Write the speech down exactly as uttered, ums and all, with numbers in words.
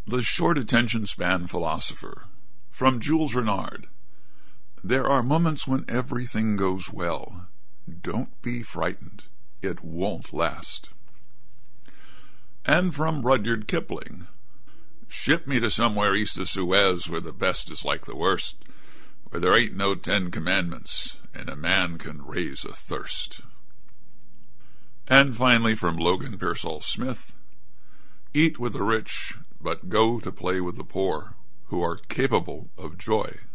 The Short Attention Span Philosopher, from Jules Renard. There are moments when everything goes well. Don't be frightened. It won't last. And from Rudyard Kipling. Ship me to somewhere east of Suez where the best is like the worst, where there ain't no Ten Commandments, and a man can raise a thirst. And finally from Logan Pearsall Smith. Eat with the rich, but go to play with the poor, who are capable of joy.